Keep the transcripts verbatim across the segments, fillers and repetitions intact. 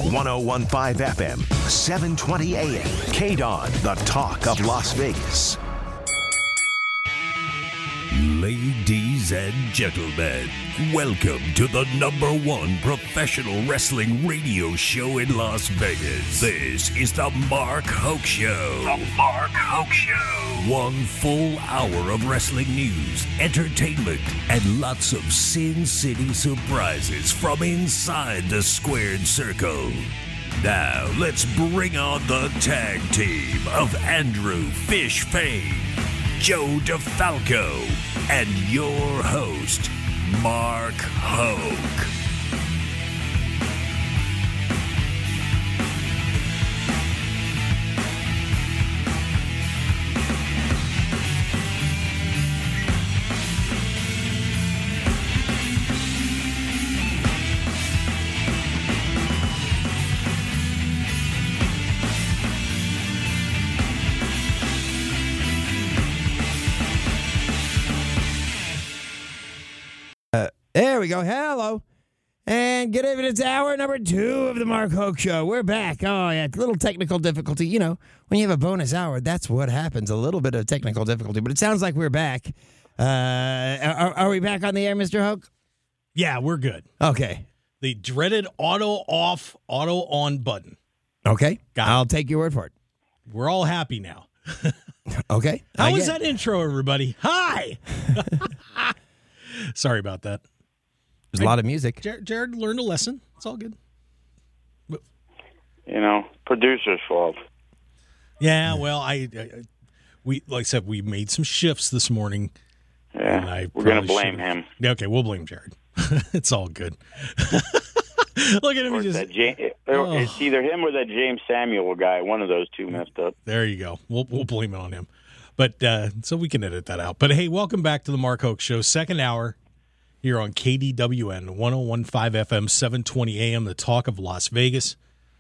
one oh one point five F M, seven twenty A M. K D O N, the talk of Las Vegas. Ladies and gentlemen, welcome to the number one professional wrestling radio show in Las Vegas. This is the Mark Hoke Show. The Mark Hoke Show. One full hour of wrestling news, entertainment, and lots of Sin City surprises from inside the squared circle. Now, let's bring on the tag team of Andrew Fish Fane, Joe DeFalco, and your host, Mark Hoke. There we go. Hello. And good evening. It's hour number two of the Mark Hoke Show. We're back. Oh, yeah. Little technical difficulty. You know, when you have a bonus hour, that's what happens. A little bit of technical difficulty. But it sounds like we're back. Uh, are, are we back on the air, Mister Hoke? Yeah, we're good. Okay. The dreaded auto off, auto on button. Okay. Got it. I'll take your word for it. We're all happy now. Okay. How I was get- that intro, everybody? Hi. Sorry about that. There's a lot of music. Jared, Jared learned a lesson. It's all good. But, You know, producer's fault. yeah, well, I, I, we like I said, we made some shifts this morning. Yeah, I we're going to probably blame should've- him. Yeah, okay, we'll blame Jared. It's all good. Look at him. Or He just, that James, oh. It's either him or that James Samuel guy. One of those two messed up. There you go. We'll we'll blame it on him. But uh, so we can edit that out. But hey, welcome back to the Mark Hoke Show, second hour here on K D W N, one oh one point five F M, seven twenty A M, the talk of Las Vegas.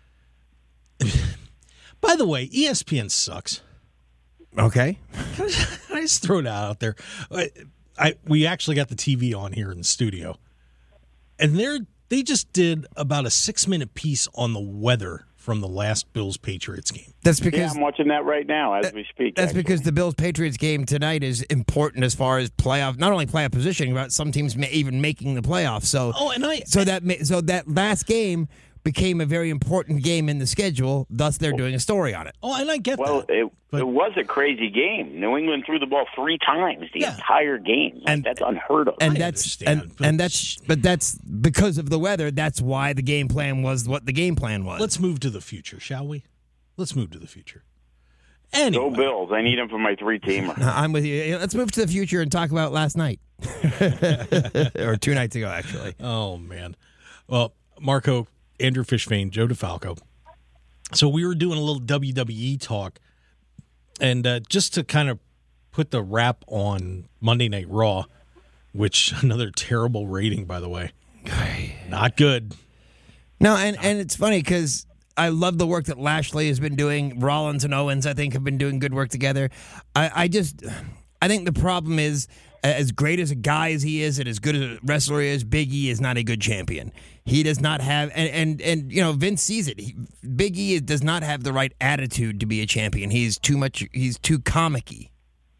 By the way, E S P N sucks. Okay. Can I just, can I just throw that out there? I, I we actually got the T V on here in the studio, and they're they just did about a six minute piece on the weather from the last Bills Patriots game. That's Yeah, because I'm watching that right now as we speak. That's actually. because the Bills-Patriots game tonight is important as far as playoff, not only playoff positioning, but some teams may even making the playoffs. So, Oh, and I so that ma- so that last game became a very important game in the schedule. Thus, they're doing a story on it. oh, and I get Well, that. it, But- it was a crazy game. New England threw the ball three times the Yeah. entire game. Like, And- that's unheard of. And I that's understand, and, but- and that's but that's because of the weather. That's why the game plan was what the game plan was. Let's move to the future, shall we? Let's move to the future. Anyway, Go Bills. I need him for my three-teamer. I'm with you. Let's move to the future and talk about last night, or two nights ago, actually. Oh man. Well, Marco, Andrew Fishfane, Joe DeFalco. So we were doing a little W W E talk, and uh, just to kind of put the wrap on Monday Night Raw, which another terrible rating, by the way. Not good. No, and, and it's funny because I love the work that Lashley has been doing. Rollins and Owens, I think, have been doing good work together. I, I just, I think the problem is, as great as a guy as he is and as good as a wrestler he is, Big E is not a good champion. He does not have, and, and, and you know, Vince sees it. He, Big E does not have the right attitude to be a champion. He's too much, he's too comic-y.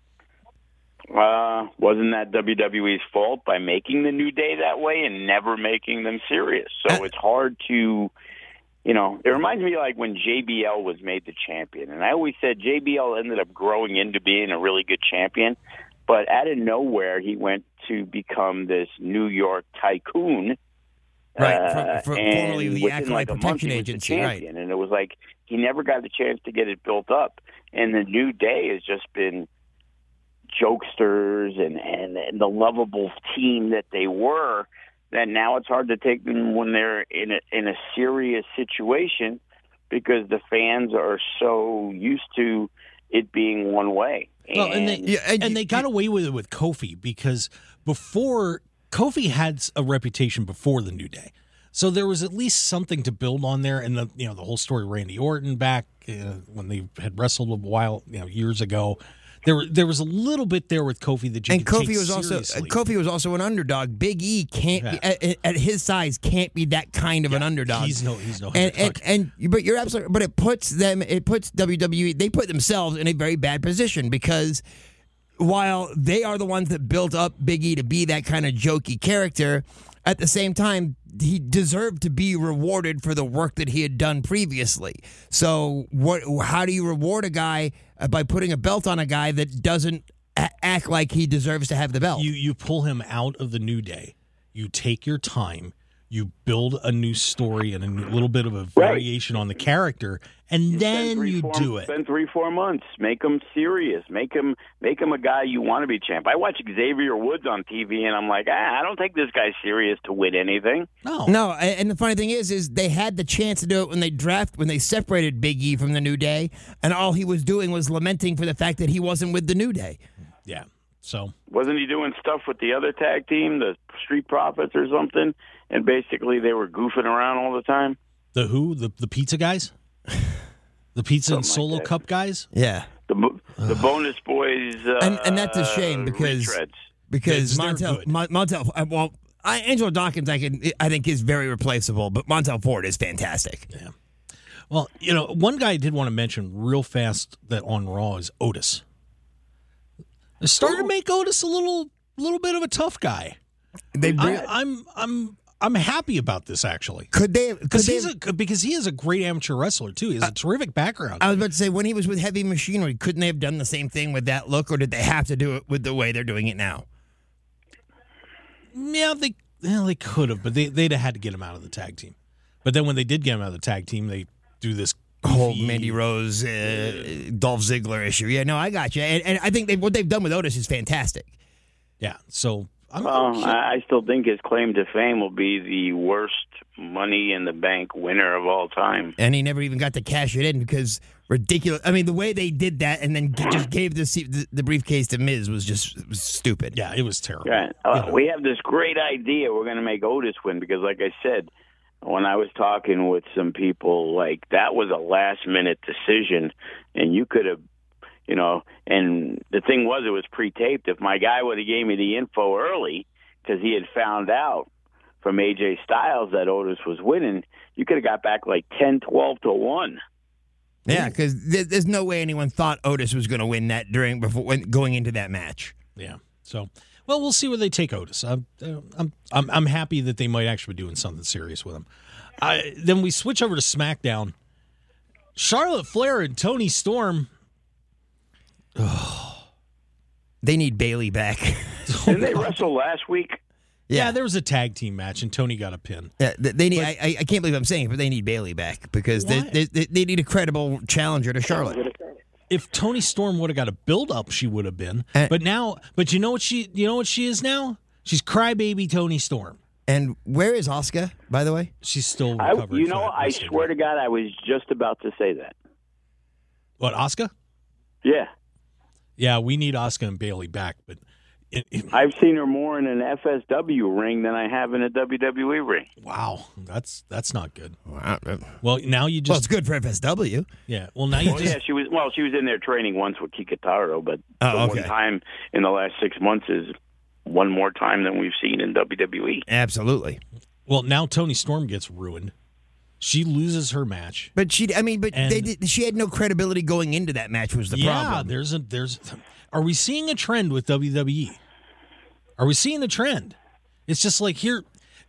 Uh, wasn't that W W E's fault by making the New Day that way and never making them serious? So Uh, it's hard to, you know, it reminds me like when J B L was made the champion. And I always said J B L ended up growing into being a really good champion. But out of nowhere, he went to become this New York tycoon. Right, uh, for, for, and formerly the within Acolyte like a month, Protection he was the Agency, right. champion. And it was like he never got the chance to get it built up. And the New Day has just been jokesters and, and, and the lovable team that they were, that now it's hard to take them when they're in a, in a serious situation because the fans are so used to it being one way. Well, and they Yeah, and and you- they got away with it with Kofi because before Kofi had a reputation before the New Day, so there was at least something to build on there. And the you know the whole story, Randy Orton back uh, when they had wrestled a while you know years ago, There, there was a little bit there with Kofi that you And could Kofi take was also uh, seriously. Kofi was also an underdog. Big E can't Yeah. be at, at his size can't be that kind of an underdog. He's no, he's no. and, and underdog. and but you're absolutely but it puts them it puts W W E they put themselves in a very bad position because while they are the ones that built up Big E to be that kind of jokey character, at the same time he deserved to be rewarded for the work that he had done previously. So what how do you reward a guy uh, by putting a belt on a guy that doesn't a- act like he deserves to have the belt? You you pull him out of the New Day. You take your time. You build a new story and a new, little bit of a variation on the character, and Spend then three, you four, do it. Spend three, four months. Make him serious. Make him make him a guy you want to be champ. I watch Xavier Woods on T V, and I'm like, ah, I don't take this guy serious to win anything. No, No, a- and the funny thing is, is they had the chance to do it when they draft when they separated Big E from the New Day, and all he was doing was lamenting for the fact that he wasn't with the New Day. yeah. So Wasn't he doing stuff with the other tag team, the Street Profits or something? And basically they were goofing around all the time. the who the the pizza guys, the pizza and Something like solo that. cup guys. Yeah, The bo- the bonus boys, uh, and and that's a shame because retreads. because They're Montel good. Mon- Montel uh, well, I, Angelo Dawkins I can I think is very replaceable, but Montel Ford is fantastic. Yeah. Well, you know, one guy I did want to mention real fast that on Raw is Otis. They're starting to make Otis a little little bit of a tough guy. They re- I, I'm I'm I'm happy about this actually. could they could Because they he's a because he is a great amateur wrestler too. He has a terrific background. I was about to say, when he was with Heavy Machinery, couldn't they have done the same thing with that look, or did they have to do it with the way they're doing it now? yeah, they yeah, they could have, but they they'd have had to get him out of the tag team. But then when they did get him out of the tag team, they do this Whole goofy- Mandy Rose, uh, Dolph Ziggler issue. Yeah, no, I got you. And, and I think they, what they've done with Otis is fantastic. Yeah, so I'm Well, I I still think his claim to fame will be the worst Money in the Bank winner of all time. And he never even got to cash it in because ridiculous. I mean, the way they did that and then g- just gave the, se- the the briefcase to Miz was just was stupid. yeah, it was terrible. Right. Uh, we have this great idea. We're going to make Otis win because, like I said, when I was talking with some people, like that was a last minute decision, and you could have, you know. And the thing was, it was pre-taped. If my guy would have gave me the info early, because he had found out from A J Styles that Otis was winning, you could have got back like ten, twelve to one. Yeah, because th- there's no way anyone thought Otis was going to win that during before when, going into that match. Yeah. So, well, we'll see where they take Otis. I'm, uh, I'm, I'm, I'm happy that they might actually be doing something serious with him. I, then we switch over to SmackDown. Charlotte Flair and Toni Storm. They need Bailey back. Didn't they wrestle last week? Yeah. Yeah. there was a tag team match, and Tony got a pin. Yeah, th- they need. I, I I can't believe I'm saying it, but they need Bailey back because they, Why? they they they need a credible challenger to Charlotte. If Toni Storm would have got a build up, she would have been. Uh, but now, but you know what she, you know what she is now? She's crybaby Toni Storm. And where is Asuka, by the way? She's still I, recovering. you from know, that I wrestling swear injury. to God, I was just about to say that. What, Asuka? Yeah. Yeah, we need Asuka and Bailey back, but it, it, I've seen her more in an F S W ring than I have in a W W E ring. wow, that's that's not good. Wow. Well, now you Well, just it's good for F S W. yeah. Well, now you Well, just yeah, she was. Well, she was in there training once with Kikataro, but Oh, the okay. one time in the last six months is one more time than we've seen in W W E. Absolutely. well now Toni Storm gets ruined. She loses her match. But she, I mean, but And- they did, she had no credibility going into that match. Was the yeah, problem? there's a there's. Are we seeing a trend with W W E? Are we seeing a trend? It's just like here,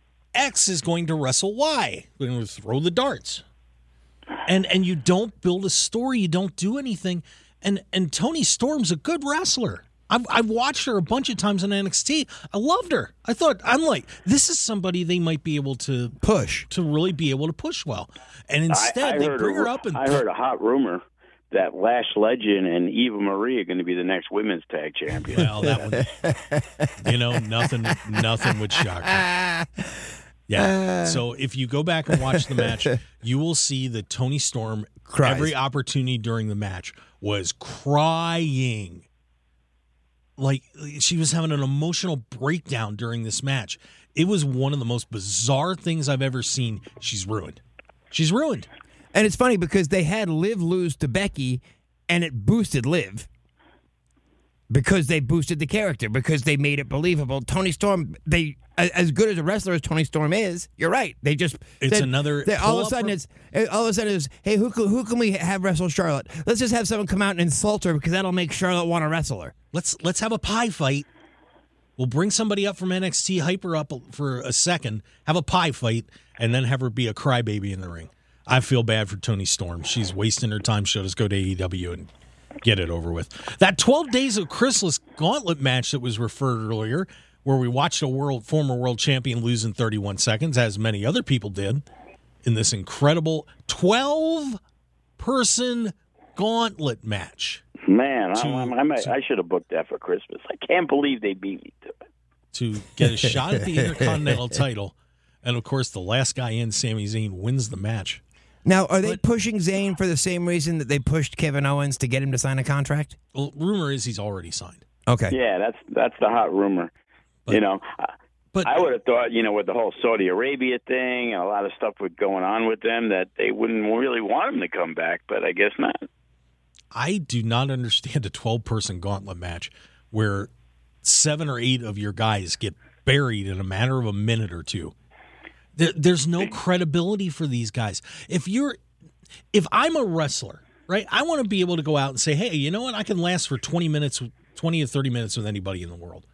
X is going to wrestle Y. We're going to throw the darts, and and you don't build a story. You don't do anything. And and Toni Storm's a good wrestler. I've, I've watched her a bunch of times on N X T. I loved her. I thought, I'm like, this is somebody they might be able to Push. to really be able to push well. And instead, I, I they heard bring a, her up and I heard a hot rumor that Lash Legend and Eva Marie are going to be the next women's tag champion. well, that one, you know, nothing, nothing would shock me. Yeah. So if you go back and watch the match, you will see that Toni Storm, Cries. every opportunity during the match, was crying. Like she was having an emotional breakdown during this match. It was one of the most bizarre things I've ever seen. She's ruined. She's ruined. And it's funny because they had Liv lose to Becky, and it boosted Liv. Because they boosted the character, because they made it believable. Tony Storm, they as good as a wrestler as Tony Storm is, you're right. They just It's they, another they, all of a pull-up sudden for- it's all of a sudden it's hey who can, who can we have wrestle Charlotte? Let's just have someone come out and insult her because that'll make Charlotte want to wrestle her. Let's let's have a pie fight. We'll bring somebody up from N X T, hype her up for a second, have a pie fight, and then have her be a crybaby in the ring. I feel bad for Tony Storm. She's wasting her time. She'll just go to A E W and get it over with. That twelve Days of Chrysalis gauntlet match that was referred earlier, where we watched a world former world champion lose in thirty-one seconds, as many other people did, in this incredible twelve-person gauntlet match. Man, To- I, I, might, I should have booked that for Christmas. I can't believe they beat me to it. To get a shot at the Intercontinental title. And, of course, the last guy in, Sami Zayn, wins the match. Now, are they pushing Zayn for the same reason that they pushed Kevin Owens to get him to sign a contract? Well, rumor is he's already signed. Okay. Yeah, that's that's the hot rumor. But- you know, I- But I would have thought, you know, with the whole Saudi Arabia thing and a lot of stuff with going on with them, that they wouldn't really want him to come back, but I guess not. I do not understand a twelve-person gauntlet match where seven or eight of your guys get buried in a matter of a minute or two. There, there's no credibility for these guys. If you're, if I'm a wrestler, right, I want to be able to go out and say, hey, you know what, I can last for twenty minutes, twenty or thirty minutes with anybody in the world.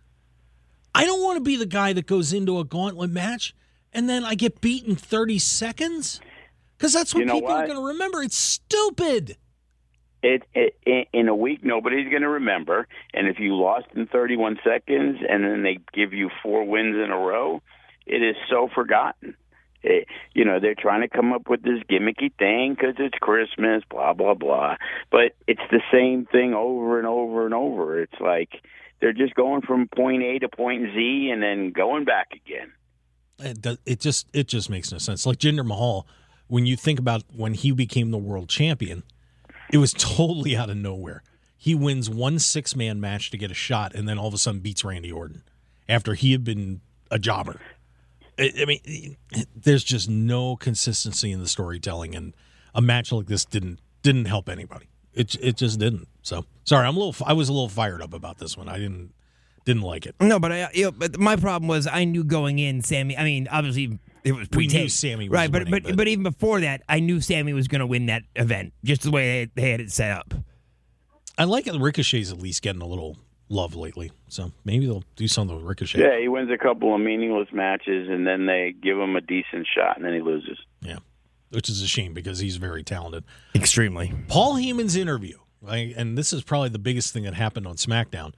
I don't want to be the guy that goes into a gauntlet match and then I get beat in thirty seconds, because that's what You know people are what? going to remember. It's stupid. It, it in a week, nobody's going to remember. And if you lost in thirty-one seconds and then they give you four wins in a row, it is so forgotten. It, you know, they're trying to come up with this gimmicky thing because it's Christmas, blah, blah, blah. But it's the same thing over and over and over. It's like they're just going from point A to point Z and then going back again. It, does, it just it just makes no sense. Like Jinder Mahal, when you think about when he became the world champion, it was totally out of nowhere. He wins one six-man match to get a shot, and then all of a sudden beats Randy Orton after he had been a jobber. I, I mean, there's just no consistency in the storytelling, and a match like this didn't didn't help anybody. It it just didn't. So sorry, I'm a little. I was a little fired up about this one. I didn't didn't like it. No, but I, you know, but my problem was I knew going in, Sammy. I mean, obviously it was We knew pre-taped, Sammy was right? But winning, but but- but even before that, I knew Sammy was going to win that event, just the way they, they had it set up. I like it. Ricochet's at least getting a little love lately, so maybe they'll do something with Ricochet. Yeah, he wins a couple of meaningless matches, and then they give him a decent shot, and then he loses. Yeah, which is a shame because he's very talented. Extremely. Paul Heyman's interview, right, and this is probably the biggest thing that happened on SmackDown.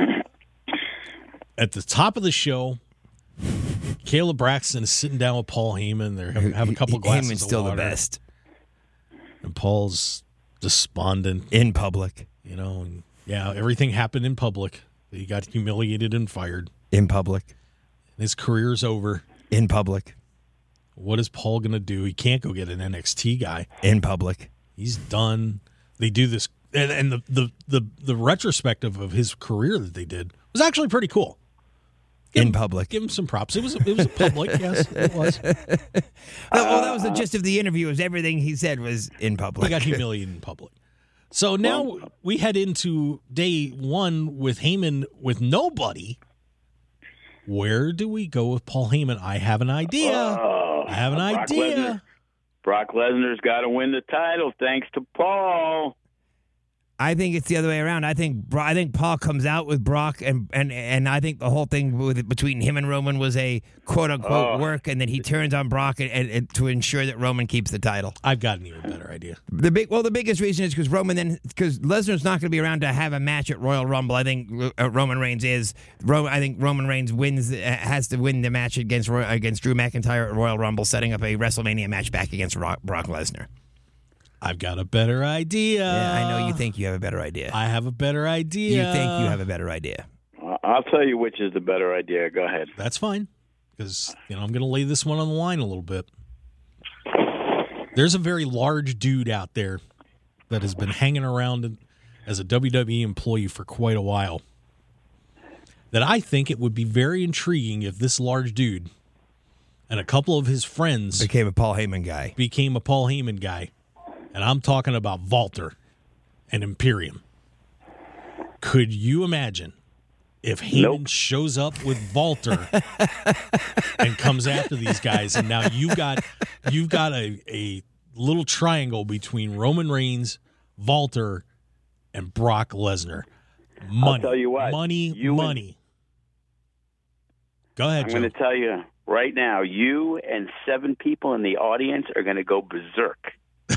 At the top of the show, Caleb Braxton is sitting down with Paul Heyman. They're having have a couple of glasses Heyman's of still water, the best and Paul's despondent. in public. You know, and yeah, everything happened in public. He got humiliated and fired. In public. His career's over. In public. What is Paul going to do? He can't go get an N X T guy. In public. He's done. They do this, and, and the, the the the retrospective of his career that they did was actually pretty cool. Give In him- public. Give him some props. It was it was a public, yes, it was. Oh, well, that was the gist of the interview. Was everything he said was in public. He got humiliated in public. So now we head into day one with Heyman with nobody. Where do we go with Paul Heyman? I have an idea. Oh, I have an Brock idea. Lesnar. Brock Lesnar's got to win the title thanks to Paul. I think it's the other way around. I think Bro- I think Paul comes out with Brock, and and and I think the whole thing with between him and Roman was a quote unquote Oh. work, and then he turns on Brock and, and, and to ensure that Roman keeps the title. I've got an even better idea. The big well, the biggest reason is because Roman then because Lesnar's not going to be around to have a match at Royal Rumble. I think uh, Roman Reigns is. Ro- I think Roman Reigns wins uh, has to win the match against Roy- against Drew McIntyre at Royal Rumble, setting up a WrestleMania match back against Brock, Brock Lesnar. I've got a better idea. Yeah, I know you think you have a better idea. I have a better idea. You think you have a better idea. I- I'll tell you which is the better idea. Go ahead. That's fine, because you know I'm going to lay this one on the line a little bit. There's a very large dude out there that has been hanging around as a W W E employee for quite a while. That I think it would be very intriguing if this large dude and a couple of his friends Became a Paul Heyman guy. became a Paul Heyman guy. And I'm talking about Walter and Imperium. Could you imagine if Heyman Nope. shows up with Walter and comes after these guys, and now you got you've got a, a little triangle between Roman Reigns, Walter, and Brock Lesnar. Money, I'll tell you what, money, you money. And, Go ahead, I'm Joe. going to tell you right now, you and seven people in the audience are going to go berserk.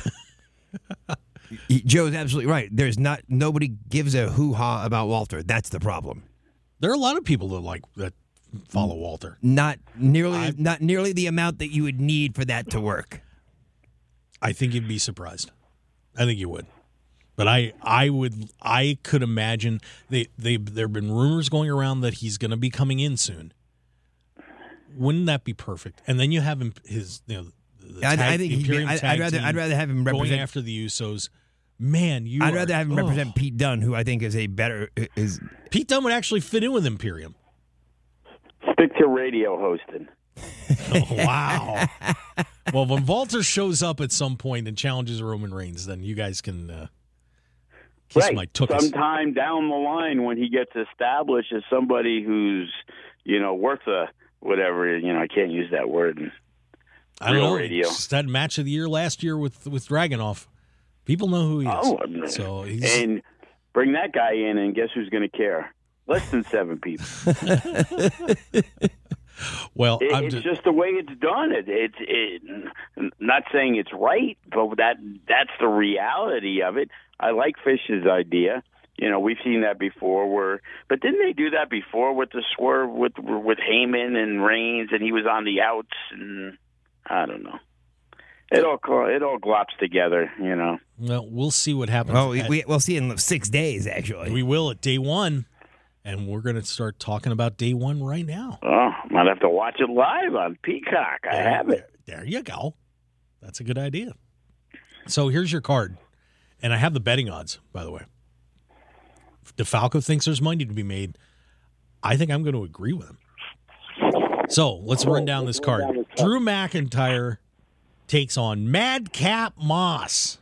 Joe's absolutely right. There's not nobody gives a hoo-ha about Walter. That's the problem. There are a lot of people that like that follow Walter. Not nearly I- not nearly the amount that you would need for that to work. I think you'd be surprised. I think you would. But I, I would, I could imagine they, they, there have been rumors going around that he's going to be coming in soon. Wouldn't that be perfect? And then you have him, his, you know, the I, tag, I think he'd be, Imperium I, tag I'd rather team I'd rather have him going represent. after the Usos. Man, you. I'd are- rather have him oh. represent Pete Dunne, who I think is a better is. Pete Dunne would actually fit in with Imperium. Stick to radio hosting. Oh, wow. Well, when Walter shows up at some point and challenges Roman Reigns, then you guys can uh, kiss right. my tuchus. Sometime down the line when he gets established as somebody who's, you know, worth a whatever, you know, I can't use that word. in I don't real know. radio. It's that match of the year last year with with Dragunov. People know who he is. Oh, I mean, so he's, and bring that guy in, and guess who's going to care? Less than seven people. well, It, I'm it's just, just the way it's done. It, it's it, not saying it's right, but that that's the reality of it. I like Fish's idea. You know, we've seen that before. Where, but didn't they do that before with the swerve with with Heyman and Reigns, and he was on the outs, and I don't know. It all it all glops together, you know. well, we'll see what happens. Well, we, at- we we'll see in six days actually. we will at day one, and we're going to start talking about day one right now. Oh, might have to watch it live on Peacock. I have it. There, there you go. That's a good idea. So here's your card, and I have the betting odds, by the way. If DeFalco thinks there's money to be made, I think I'm going to agree with him. So let's run down this card. Drew McIntyre takes on Madcap Moss.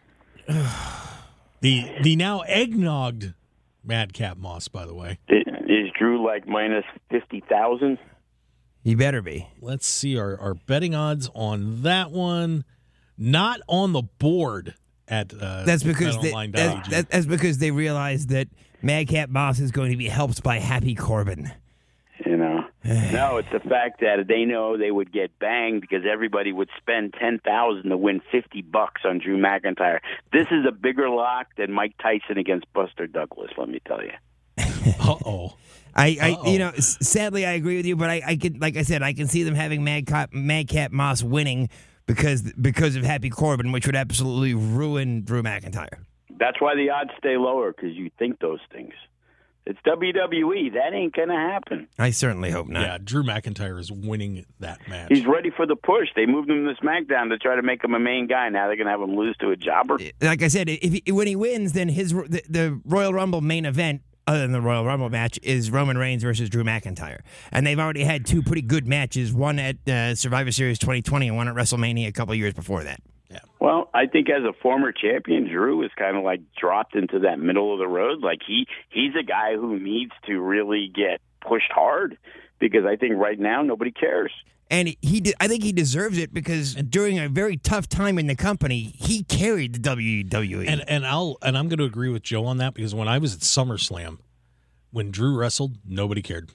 the the now eggnogged Madcap Moss, by the way. Is, is Drew like minus fifty thousand? He better be. Let's see our, our betting odds on that one. Not on the board at uh, That's because they, betonline dot that's, a g. that- that's because they realized that Madcap Moss is going to be helped by Happy Corbin. You know, no, it's the fact that they know they would get banged because everybody would spend ten thousand to win fifty bucks on Drew McIntyre. This is a bigger lock than Mike Tyson against Buster Douglas. Let me tell you. Uh oh. I, I Uh-oh. you know, s- sadly, I agree with you, but I, I can, like I said, I can see them having Madcap, Madcap Moss winning because because of Happy Corbin, which would absolutely ruin Drew McIntyre. That's why the odds stay lower because you think those things. It's W W E. That ain't gonna happen. I certainly hope not. Yeah, Drew McIntyre is winning that match. He's ready for the push. They moved him to SmackDown to try to make him a main guy. Now they're gonna have him lose to a jobber. Like I said, if he, when he wins, then his the, the Royal Rumble main event, other than the Royal Rumble match, is Roman Reigns versus Drew McIntyre, and they've already had two pretty good matches. One at uh, Survivor Series twenty twenty, and one at WrestleMania a couple years before that. Well, I think as a former champion, Drew is kind of like dropped into that middle of the road. Like he he's a guy who needs to really get pushed hard because I think right now nobody cares. And he, de- I think he deserves it because during a very tough time in the company, he carried the W W E. And and I'll and I'm going to agree with Joe on that because when I was at SummerSlam, when Drew wrestled, nobody cared.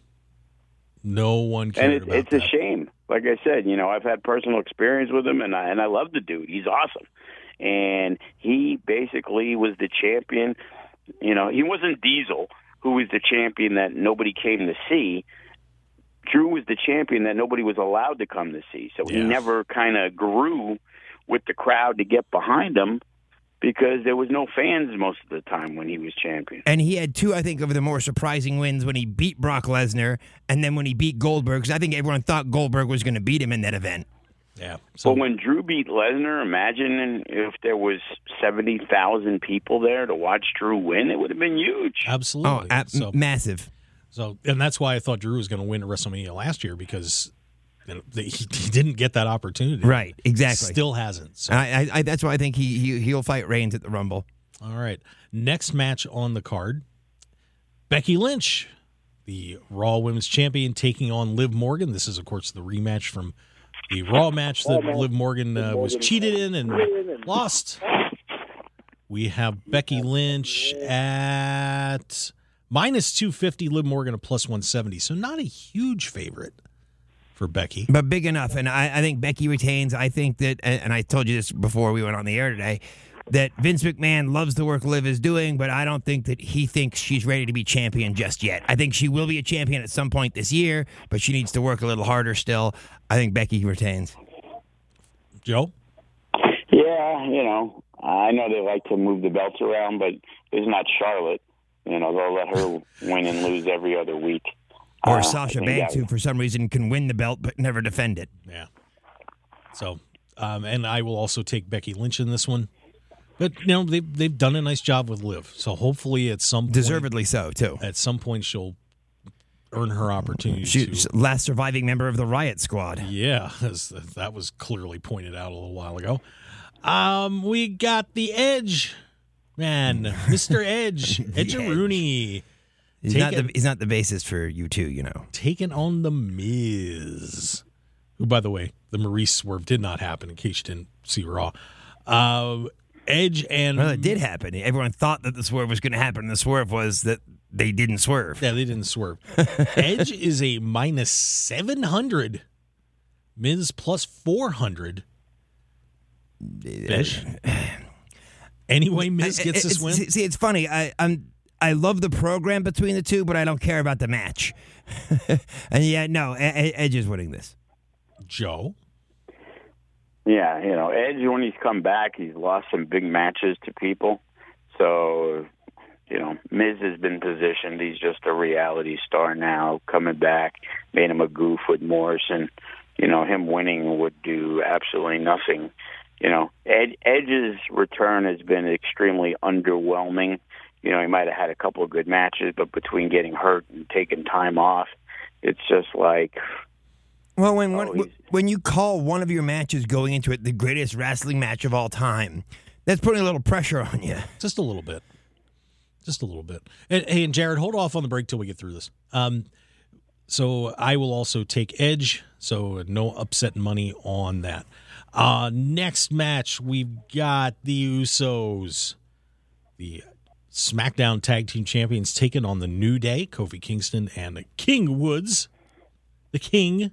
No one cared And it, about it's that. a shame. Like I said, you know, I've had personal experience with him, and I, and I love the dude. He's awesome. And he basically was the champion. You know, he wasn't Diesel, who was the champion that nobody came to see. Drew was the champion that nobody was allowed to come to see. So he Yeah. never kind of grew with the crowd to get behind him because there was no fans most of the time when he was champion. And he had two, I think, of the more surprising wins when he beat Brock Lesnar and then when he beat Goldberg, because I think everyone thought Goldberg was going to beat him in that event. Yeah. So But when Drew beat Lesnar, imagine if there was seventy thousand people there to watch Drew win. It would have been huge. absolutely. Oh, ab- so massive. so and that's why I thought Drew was going to win at WrestleMania last year because you know, the, he, he didn't get that opportunity. Right, exactly. Still hasn't. So. I, I, I, that's why I think he, he, he'll fight Reigns at the Rumble. All right. Next match on the card. Becky Lynch, the Raw Women's Champion, taking on Liv Morgan. This is, of course, the rematch from the Raw match that Liv Morgan uh, was cheated in and lost. We have Becky Lynch at minus two fifty, Liv Morgan at plus one seventy. So not a huge favorite for Becky. But big enough, and I, I think Becky retains. I think that, and, and I told you this before we went on the air today, that Vince McMahon loves the work Liv is doing, but I don't think that he thinks she's ready to be champion just yet. I think she will be a champion at some point this year, but she needs to work a little harder still. I think Becky retains. Joe? Yeah, you know, I know they like to move the belts around, but it's not Charlotte. You know, they'll let her win and lose every other week. Or Uh, Sasha I think Banks, that- who for some reason can win the belt but never defend it. Yeah. So, um, and I will also take Becky Lynch in this one. But, you know, they've, they've done a nice job with Liv. So hopefully at some point, Deservedly so, too. at some point she'll earn her opportunity She's to. last surviving member of the Riot Squad. Yeah, as that was clearly pointed out a little while ago. Um, we got the Edge, man, Mister Edge, Edge Rooney, He's not, the, he's not the bassist for U two, you know. taking on the Miz. Who, by the way, the Maurice swerve did not happen. In case you didn't see Raw, uh, Edge and Well, it did happen. Everyone thought that the swerve was going to happen. The swerve was that they didn't swerve. Yeah, they didn't swerve. Edge is a minus seven hundred. Miz plus four hundred. Fish. Anyway, Miz gets this It's- win. See, it's funny. I, I'm I love the program between the two, but I don't care about the match. And yeah, no, E- E- Edge is winning this. Joe. Yeah, you know, Edge, when he's come back, he's lost some big matches to people. So, you know, Miz has been positioned. He's just a reality star now, coming back, made him a goof with Morrison. You know, him winning would do absolutely nothing. You know, Ed, Edge's return has been extremely underwhelming. You know, he might have had a couple of good matches, but between getting hurt and taking time off, it's just like... Well, when Oh, when, he's- when you call one of your matches going into it the greatest wrestling match of all time, that's putting a little pressure on you. Just a little bit. Just a little bit. And, hey, and Jared, hold off on the break till we get through this. Um, so I will also take Edge, so no upset money on that. Uh, next match, we've got the Usos, the SmackDown Tag Team Champions, taking on the New Day, Kofi Kingston and King Woods, the King.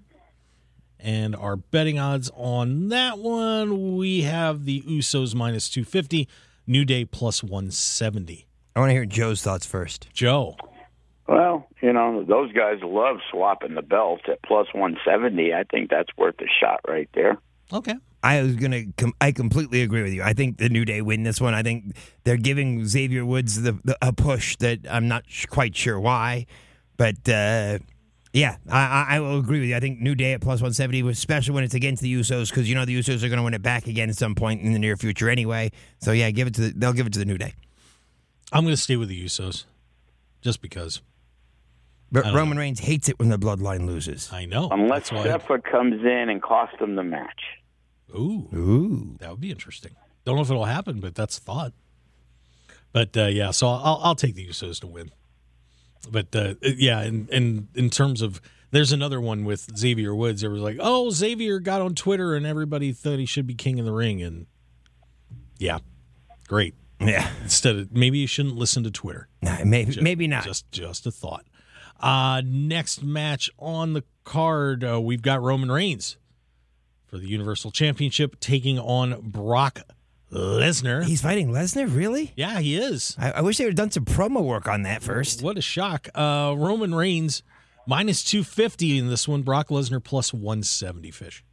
And our betting odds on that one, we have the Usos minus two fifty, New Day plus one seventy. I want to hear Joe's thoughts first. Joe. Well, you know, those guys love swapping the belts at plus one seventy. I think that's worth a shot right there. Okay. I was gonna. Com- I completely agree with you. I think the New Day win this one. I think they're giving Xavier Woods the, the a push that I'm not sh- quite sure why, but uh, yeah, I, I, I will agree with you. I think New Day at plus one seventy, especially when it's against the Usos, because you know the Usos are going to win it back again at some point in the near future anyway. So yeah, give it to the, they'll give it to the New Day. I'm going to stay with the Usos just because. But Roman Reigns hates it when the Bloodline loses. I know. Unless That's why. Sheffield comes in and costs them the match. Ooh. Ooh, That would be interesting. Don't know if it'll happen, but that's a thought. But uh, yeah, so I'll I'll take the Usos to win. But uh, yeah, and in, in, in terms of, there's another one with Xavier Woods. It was like, oh, Xavier got on Twitter and everybody thought he should be king of the ring. And yeah, great. yeah, Instead of, maybe you shouldn't listen to Twitter. nah, maybe Just, maybe not. Just just a thought. Uh, next match on the card, uh, we've got Roman Reigns for the Universal Championship taking on Brock Lesnar. He's fighting Lesnar, really? Yeah, he is. I, I wish they would have done some promo work on that first. What a shock. Uh, Roman Reigns minus two fifty in this one. Brock Lesnar plus one seventy, Fish.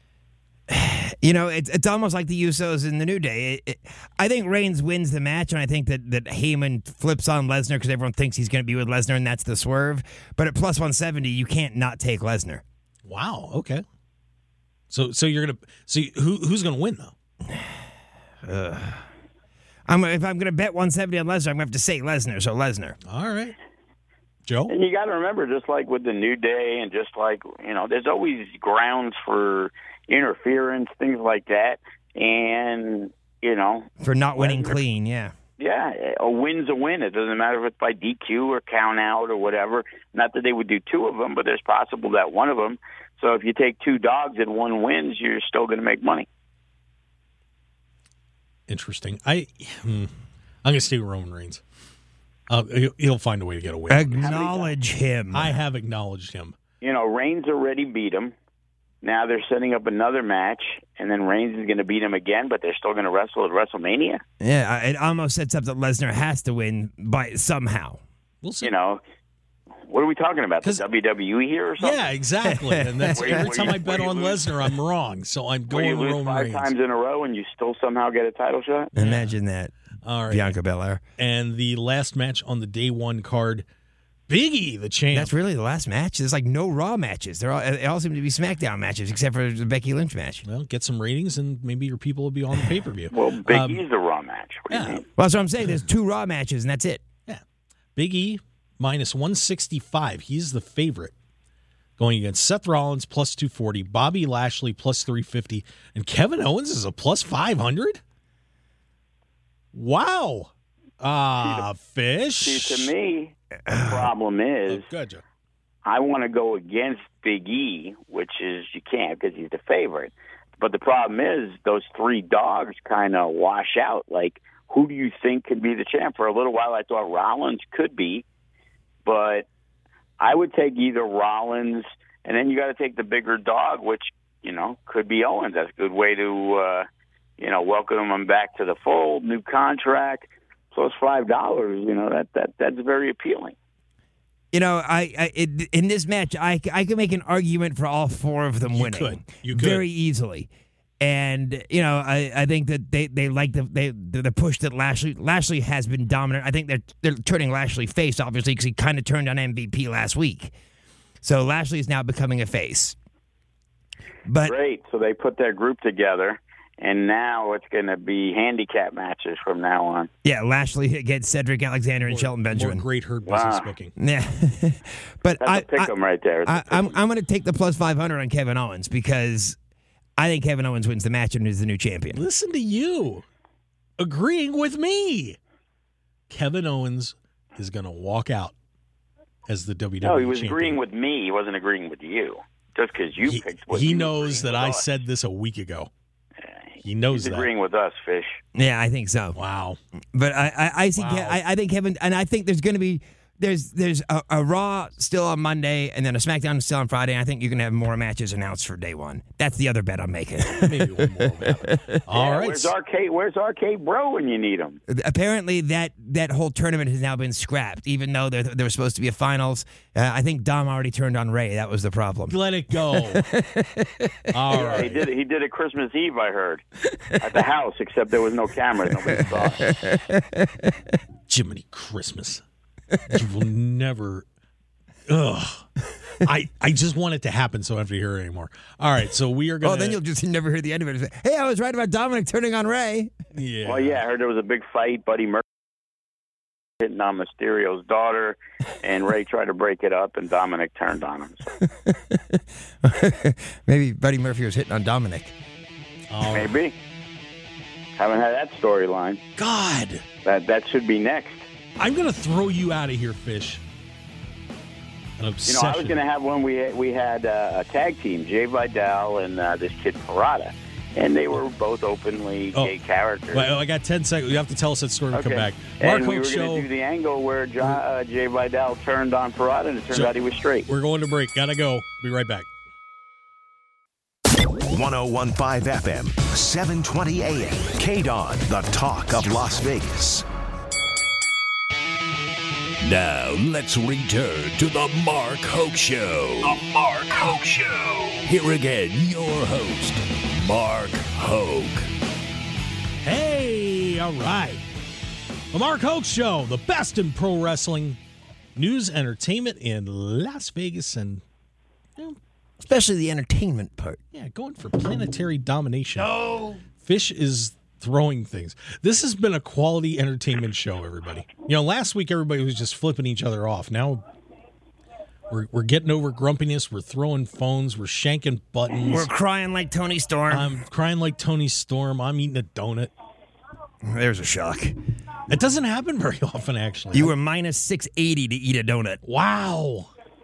You know, it's it's almost like the Usos in the New Day. It, it, I think Reigns wins the match, and I think that, that Heyman flips on Lesnar because everyone thinks he's going to be with Lesnar, and that's the swerve. But at plus one seventy, you can't not take Lesnar. Wow. Okay. So so you're gonna see who who's gonna win though? Uh, I'm if I'm going to bet one seventy on Lesnar, I'm going to have to say Lesnar. So Lesnar. All right, Joe. And you got to remember, just like with the New Day and just like, you know, there's always grounds for interference, things like that. And, you know, For not winning Lesnar- clean, yeah. Yeah, a win's a win. It doesn't matter if it's by D Q or count out or whatever. Not that they would do two of them, but there's possible that one of them. So if you take two dogs and one wins, you're still going to make money. Interesting. I, hmm, I'm going to stay with Roman Reigns. Uh, he'll, he'll find a way to get a win. Acknowledge him. I have acknowledged him. You know, Reigns already beat him. Now they're setting up another match, and then Reigns is going to beat him again, but they're still going to wrestle at WrestleMania. Yeah, it almost sets up that Lesnar has to win by somehow. We'll see. You know, what are we talking about? The W W E here or something? Yeah, exactly. And that's Where you- every where time you- I bet where you on lose- Lesnar, I'm wrong. So I'm Where you going lose Roman five Reigns. times in a row and you still somehow get a title shot? Imagine that. All right. Bianca Belair. And the last match on the day one card, Big E, the champ. That's really the last match. There's like no Raw matches. They're all, they all seem to be SmackDown matches, except for the Becky Lynch match. Well, get some ratings, and maybe your people will be on the pay per view. Well, Big Um, E's the Raw match. What do yeah. you mean? Well, that's what I'm saying. There's two Raw matches, and that's it. Yeah. Big E minus one sixty-five. He's the favorite. Going against Seth Rollins plus two forty, Bobby Lashley plus three fifty, and Kevin Owens is a plus five hundred? Wow. Ah, Fish. See, to me, the problem is Oh, good, Joe. I want to go against Big E, which is you can't because he's the favorite. But the problem is those three dogs kind of wash out. Like, who do you think could be the champ? For a little while, I thought Rollins could be, but I would take either Rollins, and then you got to take the bigger dog, which, you know, could be Owens. That's a good way to, uh, you know, welcome him back to the fold, new contract, plus five dollars. You know, that, that that's very appealing. You know, I, I it, in this match, I, I could make an argument for all four of them You winning. could. You could. Very easily. And, you know, I, I think that they, they like the they the, the push that Lashley Lashley has been dominant. I think they're, they're turning Lashley face, obviously, because he kind of turned on M V P last week. So Lashley is now becoming a face. But Great. So they put their group together, and now it's going to be handicap matches from now on. yeah, Lashley against Cedric Alexander and Shelton Benjamin. More great hurt business Wow. booking. Yeah, but That's I, a pick 'em right there. It's a I, pick I'm 'em. I'm going to take the plus five hundred on Kevin Owens because I think Kevin Owens wins the match and is the new champion. Listen to you agreeing with me. Kevin Owens is going to walk out as the W W E No, he was champion. agreeing with me. He wasn't agreeing with you. Just because you He, picked what he you were knows agreeing that with I us. said this a week ago. He knows He's that. agreeing with us, Fish. Yeah, I think so. Wow. But I I, I see Wow. Ke- I, I think Kevin and I think there's going to be there's there's a, a Raw still on Monday and then a SmackDown still on Friday. And I think you're going to have more matches announced for day one. That's the other bet I'm making. Maybe one more will happen. All Yeah, right. Where's Arcade? Where's Arcade Bro when you need him? Apparently, that that whole tournament has now been scrapped, even though there, there was supposed to be a finals. Uh, I think Dom already turned on Ray. That was the problem. Let it go. All Yeah, right. he did. He did it Christmas Eve. I heard at the house, except there was no cameras. Nobody saw it. Jiminy Christmas. You will never. Ugh. I, I just want it to happen so I don't have to hear it anymore. All right, so we are going Oh, to. then you'll just never hear the end of it. Hey, I was right about Dominic turning on Ray. Yeah. Well, yeah, I heard there was a big fight. Buddy Murphy hitting on Mysterio's daughter, and Ray tried to break it up, and Dominic turned on him. So Maybe Buddy Murphy was hitting on Dominic. All right. maybe haven't had that storyline. God. That that should be next. I'm going to throw you out of here, Fish. An You know, obsession. I was going to have one. We had, we had uh, a tag team, Jay Vidal and uh, this kid Parada, and they were both openly Oh. gay characters. Well, I got ten seconds. You have to tell us that story when we Okay. come back. Mark And we were Hoke going Show. to do the angle where Jo- uh, Jay Vidal turned on Parada, and it turned So- out he was straight. We're going to break. Gotta go. Be right back. ten fifteen F M, seven twenty A M. K D O N, the talk of Las Vegas. Now, let's return to the Mark Hoke Show. The Mark Hoke Show. Here again, your host, Mark Hoke. Hey, all right. The Mark Hoke Show, the best in pro wrestling news, entertainment in Las Vegas, and Especially the entertainment part. yeah, going for planetary domination. No. Fish is throwing things. This has been a quality entertainment show, everybody. You know, last week everybody was just flipping each other off. Now we're we're getting over grumpiness. We're throwing phones. We're shanking buttons. We're crying like Tony Storm. I'm crying like Tony Storm. I'm eating a donut. There's a shock. It doesn't happen very often, actually. You were minus six eighty to eat a donut. Wow.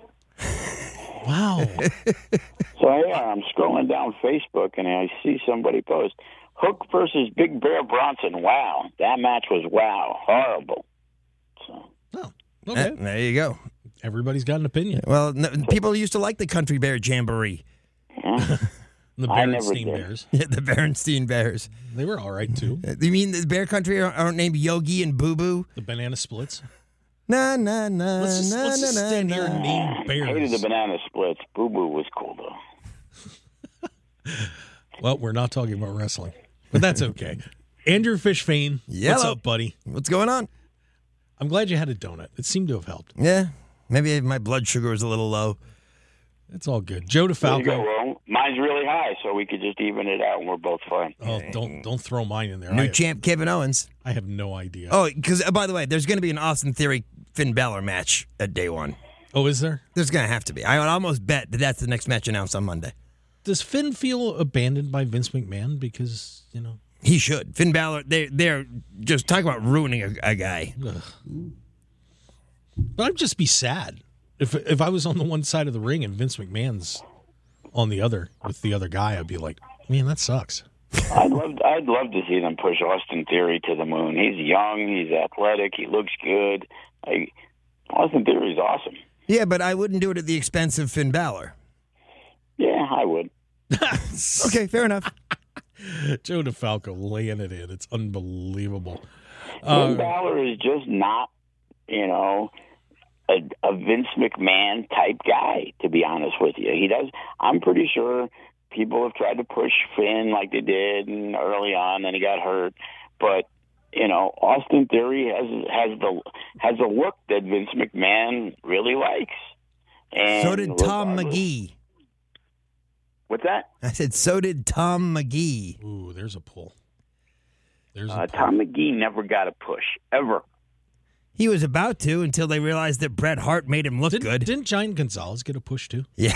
Wow. So yeah, I'm scrolling down Facebook and I see somebody post Hook versus Big Bear Bronson. Wow, that match was wow, horrible. So. Oh, Eh, okay. there you go. Everybody's got an opinion. Well, no, people used to like the Country Bear Jamboree. Yeah. The I never Berenstein did. Bears. Yeah, the Berenstein Bears. They were all right, too. You mean the Bear Country aren't, aren't named Yogi and Boo Boo? The Banana Splits. Na na na Let's just, na let's just na stand na. here and name I hated bears. the banana splits. Boo Boo was cool though. Well, we're not talking about wrestling, but that's okay. Andrew Fishfane, what's Yellow. up, buddy? What's going on? I'm glad you had a donut. It seemed to have helped. Yeah, maybe my blood sugar was a little low. It's all good. Joe There you go, DeFalco. Ro. Mine's really high, so we could just even it out and we're both fine. Oh, don't don't throw mine in there. New I, champ Kevin Owens. I have no idea. Oh, because uh, by the way, there's going to be an Austin Theory Finn Balor match at day one. Oh, is there? There's going to have to be. I would almost bet that that's the next match announced on Monday. Does Finn feel abandoned by Vince McMahon because you know? He should. Finn Balor. They they're just talking about ruining a, a guy. Ugh. But I'd just be sad if if I was on the one side of the ring and Vince McMahon's on the other with the other guy. I'd be like, man, that sucks. I'd love, I'd love to see them push Austin Theory to the moon. He's young, he's athletic, he looks good. I, Austin Theory's awesome. Yeah, but I wouldn't do it at the expense of Finn Balor. Yeah, I would. Okay, fair enough. Joe DeFalco laying it in. It's unbelievable. Finn Uh, Balor is just not, you know, a, a Vince McMahon type guy, to be honest with you. He does. I'm pretty sure people have tried to push Finn like they did and early on, then he got hurt. But you know, Austin Theory has has the has a look that Vince McMahon really likes. And So did Tom regardless- McGee. What's that? I said, so did Tom McGee. ooh, there's a pull. There's a Uh, pull. Tom McGee never got a push ever. He was about to until they realized that Bret Hart made him look Didn't, good. didn't Giant Gonzalez get a push too? Yeah.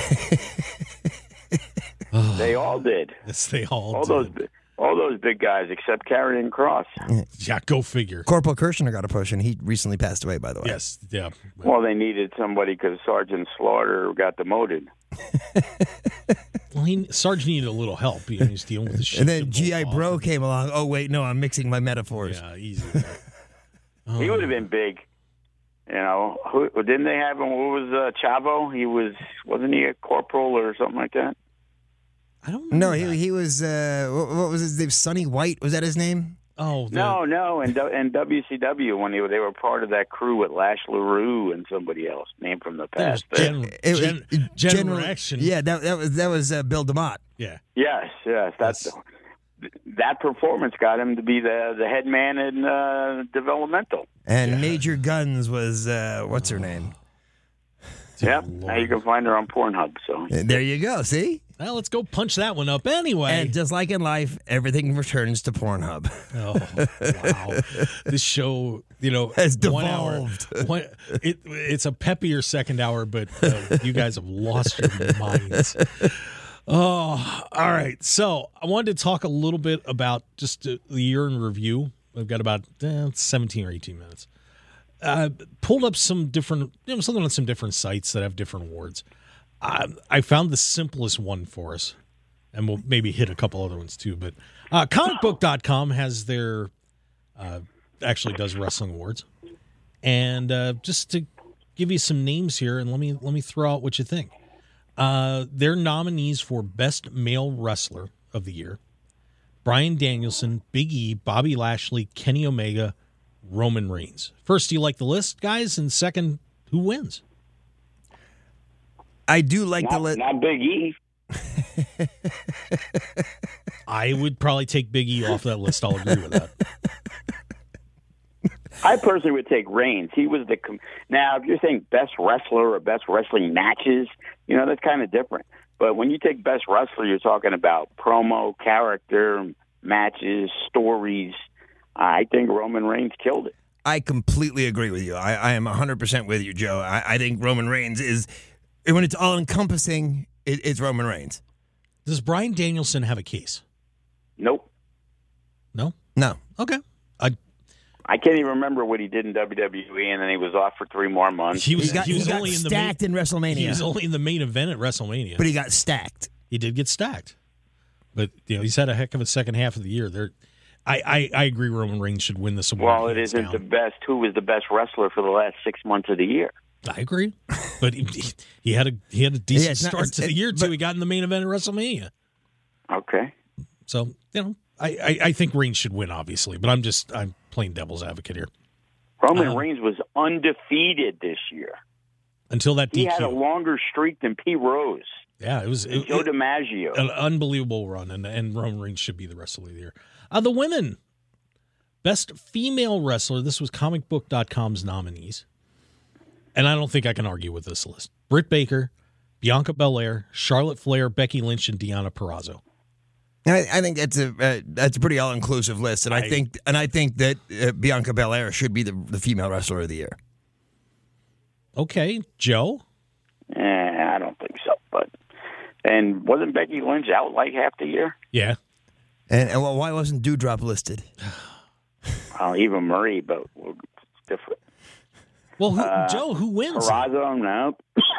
They all did. Yes, they all, All did. those bi- all those big guys except Karrion Kross. Yeah, go figure. Corporal Kirshner got a push, and he recently passed away, by the way. Yes, yeah. Well, they needed somebody because Sergeant Slaughter got demoted. Well, he, Sarge needed a little help. You know, he's dealing with the shit. And to then pull G I off. Bro came along. Oh, wait, no, I'm mixing my metaphors. Yeah, easy. He would have been big. You know, who, didn't they have him? What was uh, Chavo? He was, wasn't he a corporal or something like that? I don't No, know. he that. he was, uh, what, what was his name? Sonny White? Was that his name? Oh, the, No, no, and and W C W when they were they were part of that crew with Lash LaRue and somebody else, named from the there's past. Gen, It- Gen, it- General Action. Yeah, that, that was, that was uh, Bill DeMott. Yeah. Yes, yes, that's Yes. that performance got him to be the the head man in uh, developmental. And Major Guns was, uh, what's her name? Yeah, Lord. now you can find her on Pornhub. So There you go, see? Well, let's go punch that one up anyway. And just like in life, everything returns to Pornhub. Oh, wow. This show, you know, Has one hour. devolved. One, it, it's a peppier second hour, but uh, you guys have lost your minds. Oh, all right. So I wanted to talk a little bit about just uh, the year in review. I've got about eh, seventeen or eighteen minutes. Uh, pulled up some different, you know, something on some different sites that have different awards. Uh, I found the simplest one for us, and we'll maybe hit a couple other ones too. But uh, comic book dot com has their, uh, actually does wrestling awards. And uh, just to give you some names here, and let me let me throw out what you think. Uh, their nominees for Best Male Wrestler of the Year: Bryan Danielson, Big E, Bobby Lashley, Kenny Omega, Roman Reigns. First, do you like the list, guys? And second, who wins? I do like not, the list. not Big E. I would probably take Big E off that list. I'll agree with that. I personally would take Reigns. He was the com- now. If you're saying best wrestler or best wrestling matches, you know that's kind of different. But when you take best wrestler, you're talking about promo, character, matches, stories. I think Roman Reigns killed it. I completely agree with you. I, I am one hundred percent with you, Joe. I, I think Roman Reigns is, when it's all encompassing, it, it's Roman Reigns. Does Bryan Danielson have a case? Nope. No? No. Okay. I I can't even remember what he did in W W E, and then he was off for three more months. He was, He got, he was he got only in the stacked main, in WrestleMania. He was only in the main event at WrestleMania. but he got stacked. He did get stacked. But you know, he's had a heck of a second half of the year. There, I, I, I agree. Roman Reigns should win this award. Well, it hands isn't down. the best. Who was the best wrestler for the last six months of the year? I agree, but he, he had a he had a decent Yeah, it's not- start it's- to the it- year too. but- He got in the main event at WrestleMania. Okay. So you know, I, I, I think Reigns should win, obviously. But I'm just I'm playing devil's advocate here. Roman Um, Reigns was undefeated this year. Until that He D Q, had a longer streak than P. Rose, yeah, it was it, Joe it- DiMaggio. an unbelievable run, and and Roman Reigns should be the wrestler of the year. Uh, the women, best female wrestler. This was comic book dot com's nominees, and I don't think I can argue with this list. Britt Baker, Bianca Belair, Charlotte Flair, Becky Lynch, and Deonna Purrazzo. I, I think that's a uh, that's a pretty all inclusive list, and I, I- think and I think that uh, Bianca Belair should be the, the female wrestler of the year. Okay, Joe. Eh, I don't think so. But and wasn't Becky Lynch out like half the year? Yeah, And, and well, why wasn't Doudrop listed? Uh, even Murray, but it's different. well, who, Joe, who wins? Purrazzo, no.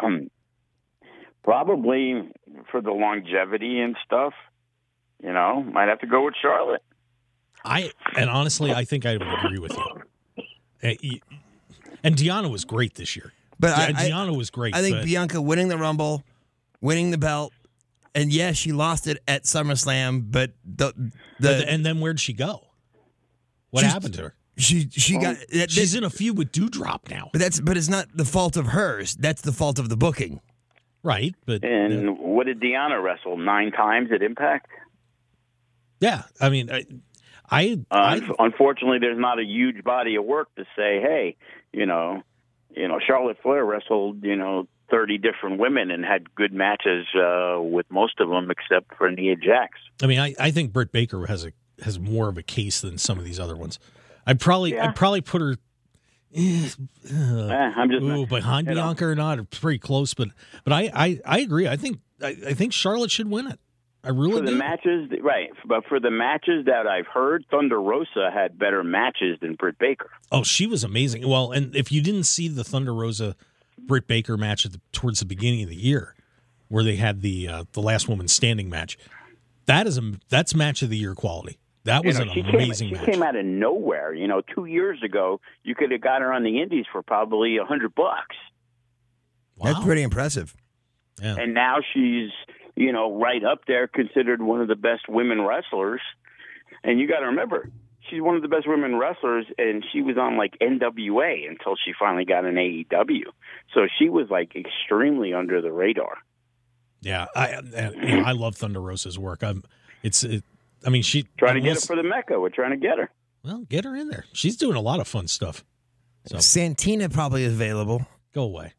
Probably for the longevity and stuff. You know, might have to go with Charlotte. I and honestly, I think I would agree with you. Uh, y- And Deonna was great this year. But I, Yeah, I, Deonna was great. I think but- Bianca winning the Rumble, winning the belt, and yes, she lost it at SummerSlam, but the the but- and then where'd she go? What She's- happened to her? she she got that, She's in a feud with Doudrop now, but that's but it's not the fault of hers. That's the fault of the booking. right? But And yeah. what did Deonna wrestle? Nine times at Impact? yeah, I mean, I, I, Uh, I unfortunately, there's not a huge body of work to say, hey, you know, you know, Charlotte Flair wrestled, you know, thirty different women and had good matches uh, with most of them except for Nia Jax. I mean, I, I think Britt Baker has a has more of a case than some of these other ones. I'd probably Yeah. I'd probably put her. eh, Eh, I'm just Ooh, behind you know. Bianca or not, or pretty close, but but I, I, I agree. I think I, I think Charlotte should win it. I really For the do. matches, right? But for the matches that I've heard, Thunder Rosa had better matches than Britt Baker. Oh, she was amazing. Well, and if you didn't see the Thunder Rosa Britt Baker match at the, towards the beginning of the year, where they had the uh, the last woman standing match, that is a that's match of the year quality. That was You know, an she amazing came, match. She came out of nowhere. You know, two years ago, you could have got her on the Indies for probably a hundred bucks, Wow. That's pretty impressive. Yeah. and now she's, you know, right up there, considered one of the best women wrestlers. And you got to remember, she's one of the best women wrestlers, and she was on like N W A until she finally got an A E W. So she was like extremely under the radar. Yeah, I I- you know, I love Thunder Rosa's work. I'm it's it, I mean she Trying to get her unless- for the Mecca. We're trying to get her. well, get her in there. She's doing a lot of fun stuff. So Santina probably is available. go away.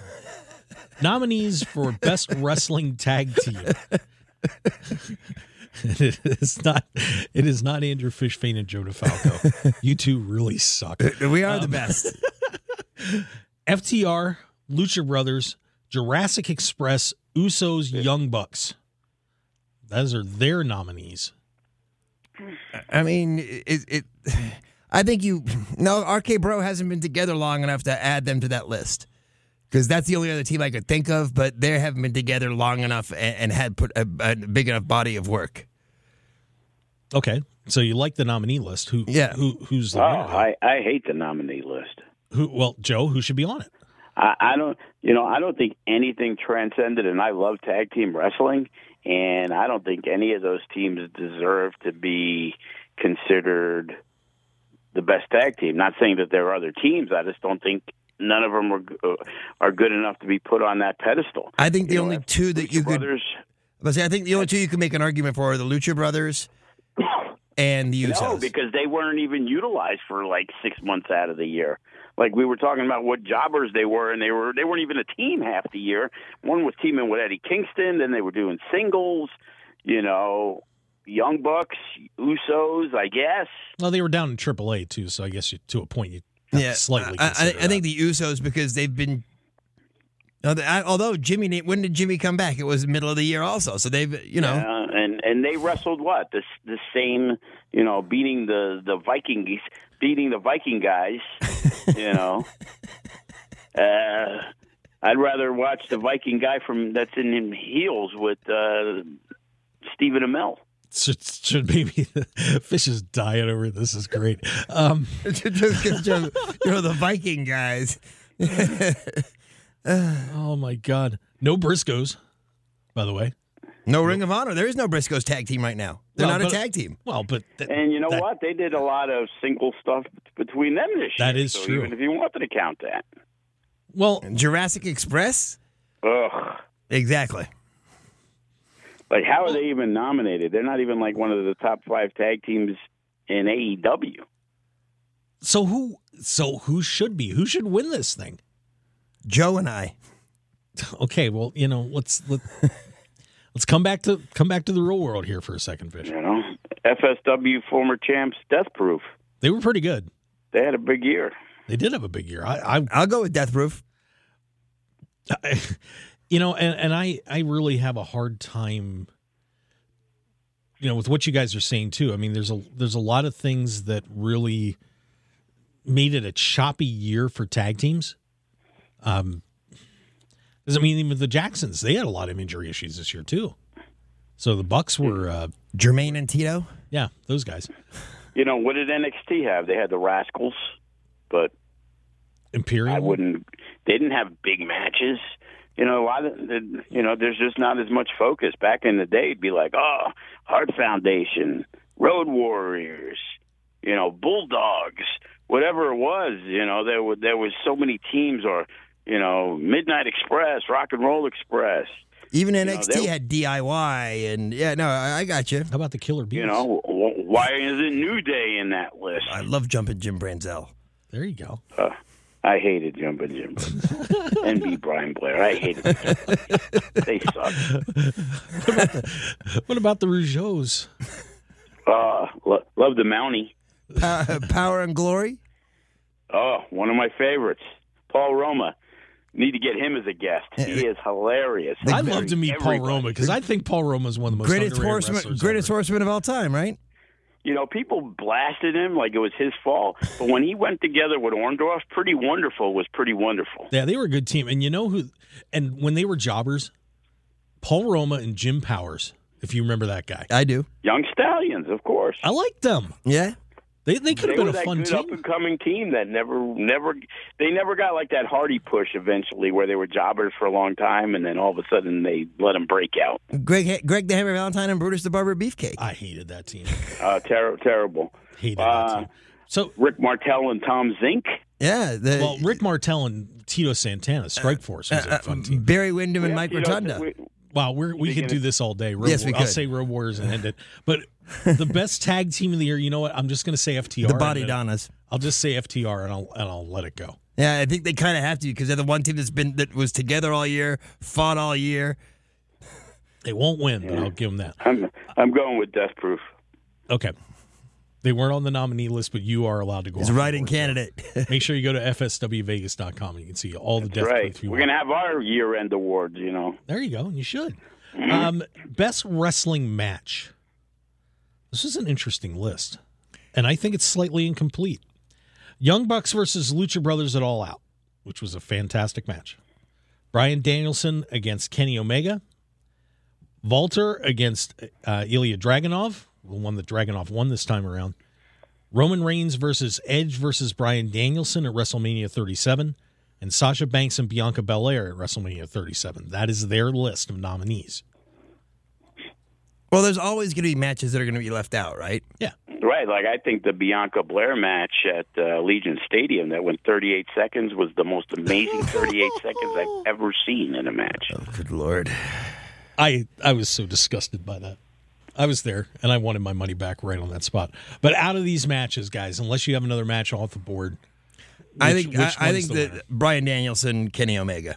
Nominees for best wrestling tag team. It is not. It is not Andrew Fishbane and Joe DeFalco. You two really suck. We are the Um, best. F T R, Lucha Brothers, Jurassic Express, Usos, Young Bucks. Those are their nominees. I mean, it, it. I think you. No, R K Bro hasn't been together long enough to add them to that list. Because that's the only other team I could think of, but they haven't been together long enough and, and had put a, a big enough body of work. Okay, so you like the nominee list? Who? Yeah. Who? Who's the Oh, winner? I, I hate the nominee list. Who? Well, Joe. Who should be on it? I, I don't, you know, I don't think anything transcended, and I love tag team wrestling, and I don't think any of those teams deserve to be considered the best tag team. Not saying that there are other teams. I just don't think none of them are uh, are good enough to be put on that pedestal. I think the You know, only if two that Lucha you could. Brothers, But see, I think the only two you can make an argument for are the Lucha Brothers and the Usos. No, because they weren't even utilized for like six months out of the year. Like we were talking about what jobbers they were, and they were they weren't even a team half the year. One was teaming with Eddie Kingston, then they were doing singles. You know, Young Bucks, Usos, I guess. Well, they were down in triple A too, so I guess you, to a point you have yeah, to slightly. I, I, consider I think that. the Usos because they've been. Now, the- I- Although Jimmy, when did Jimmy come back? It was the middle of the year, also. So they've, you know, Yeah, and and they wrestled what the the same, you know, beating the the Vikings, beating the Viking guys, you know. uh, I'd rather watch the Viking guy from that's in, in heels with uh, Stephen Amell. Should, should maybe Fish is dying over it. This is great. Um, Just because you know the Viking guys. oh my God! No Briscoes, by the way. No Ring of Honor. There is no Briscoes tag team right now. They're Well, not but- a tag team. Well, but th- And you know that- what? They did a lot of single stuff between them this year. That is so true. Even if you wanted to count that. well, Jurassic Express. Ugh. Exactly. Like, how are they even nominated? They're not even like one of the top five tag teams in A E W. so who? So who should be? Who should win this thing? Joe and I. Okay, well, you know, let's let, let's come back to come back to the real world here for a second, Fish. You know, F S W former champs, Death Proof. They were pretty good. They had a big year. They did have a big year. I, I I'll go with Death Proof. I, you know, and, and I, I really have a hard time, you know, with what you guys are saying too. I mean, there's a there's a lot of things that really made it a choppy year for tag teams. Um, because I mean, even the Jacksons, they had a lot of injury issues this year too. So the Bucks were, uh, Jermaine and Tito. yeah, those guys. You know, what did N X T have? They had the Rascals, but Imperium. I wouldn't. They didn't have big matches. You know, a lot of the, you know, there's just not as much focus. Back in the day, it'd be like, oh, Heart Foundation, Road Warriors, you know, Bulldogs, whatever it was. You know, there were there was so many teams, or you know, Midnight Express, Rock and Roll Express. Even You know, N X T they- had D I Y, and yeah, no, I, I got you. How about the Killer Bees? You know, w- why isn't New Day in that list? I love jumping Jim Brandzel. There you go. Uh, I hated Jumpin' Jim and B. Brian Blair. I hated them. They suck. What about the Rougeaus? Uh, lo- love the Mountie. Uh, Power and Glory. Oh, one of my favorites. Paul Roma. Need to get him as a guest. He is hilarious. I'd love to meet Paul Everybody. Roma because I think Paul Roma is one of the most Greatest underrated horseman, wrestlers greatest ever. horseman of all time, right? You know, people blasted him like it was his fault, but when he went together with Orndorff, Pretty Wonderful was pretty wonderful. Yeah, they were a good team. And you know who? And when they were jobbers, Paul Roma and Jim Powers, if you remember that guy. I do. Young Stallions, of course. I liked them. Yeah. They they could They have been were a that fun good team. up and coming team that never, never, they never got like that Hardy push eventually, where they were jobbers for a long time, and then all of a sudden they let them break out. Greg, Greg the Hammer Valentine and Brutus the Barber Beefcake. I hated that team. Uh, ter- terrible. Hated Uh, that team. So, Rick Martel and Tom Zink. Yeah. The, well, Rick Martel and Tito Santana, Strike Force was a fun team. Barry Windham and Yeah, Mike you know, Rotunda. we- Wow, we're, we could do this all day. Road, Yes, we I'll could. say Road Warriors and end it. But the best tag team of the year, you know what? I'm just going to say F T R. the Body and then- Donnas. I'll just say F T R and I'll and I'll let it go. Yeah, I think they kind of have to because they're the one team that's been that was together all year, fought all year. They won't win, but I'll give them that. I'm, I'm going with Death Proof. Okay. They weren't on the nominee list, but you are allowed to go. He's off a the writing board, so candidate. Make sure you go to F S W Vegas dot com and you can see all the death Right. proof you We're want. going to have our year-end awards, you know. There you go. You should. Um, best wrestling match. This is an interesting list, and I think it's slightly incomplete. Young Bucks versus Lucha Brothers at All Out, which was a fantastic match. Bryan Danielson against Kenny Omega. Walter against uh, Ilya Dragunov, the one that Dragunov won this time around. Roman Reigns versus Edge versus Bryan Danielson at WrestleMania thirty-seven. And Sasha Banks and Bianca Belair at WrestleMania thirty-seven. That is their list of nominees. Well, there's always going to be matches that are going to be left out, right? Yeah. Right, like I think the Bianca Blair match at uh, Legion Stadium that went thirty-eight seconds was the most amazing thirty-eight seconds I've ever seen in a match. Oh, good Lord. I, I was so disgusted by that. I was there, and I wanted my money back right on that spot. But out of these matches, guys, unless you have another match off the board, I which- think which I, I one's think the that winner? Bryan Danielson, Kenny Omega.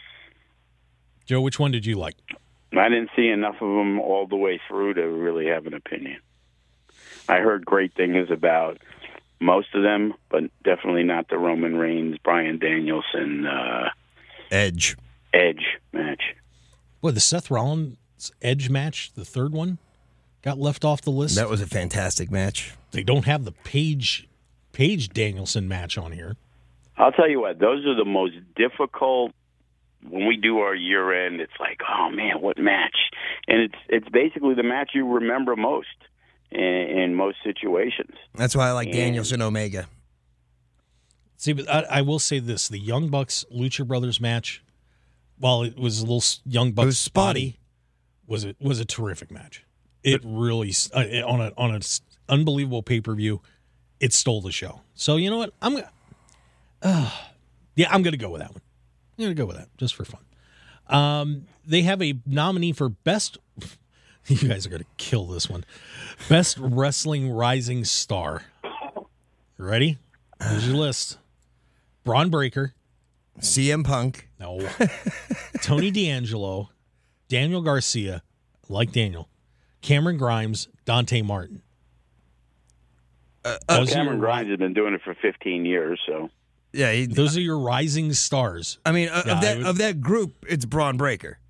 Joe, which one did you like? I didn't see enough of them all the way through to really have an opinion. I heard great things about most of them, but definitely not the Roman Reigns, Bryan Danielson, uh, Edge. Edge match. Boy, the Seth Rollins Edge match, the third one, got left off the list. That was a fantastic match. They don't have the Paige Paige Danielson match on here. I'll tell you what; those are the most difficult. When we do our year end, it's like, oh man, what match? And it's it's basically the match you remember most in, in most situations. That's why I like And- Danielson Omega. See, but I, I will say this: the Young Bucks Lucha Brothers match, while it was a little s- Young Bucks was spotty. spotty, was it was a terrific match. It really uh, on a on an unbelievable pay per view, it stole the show. So you know what? I'm gonna, uh, yeah, I'm gonna go with that one. I'm gonna go with that just for fun. Um, they have a nominee for best. You guys are gonna kill this one. Best Wrestling Rising Star. You ready? Here's your list. Braun Breaker. C M Punk. No. Tony D'Angelo. Daniel Garcia. Like Daniel. Cameron Grimes. Dante Martin. Uh, Those, are Cameron your, Grimes has been doing it for fifteen years, so Yeah, he, those are your rising stars. I mean, uh, Yeah, of I that would- of that group, it's Braun Breaker.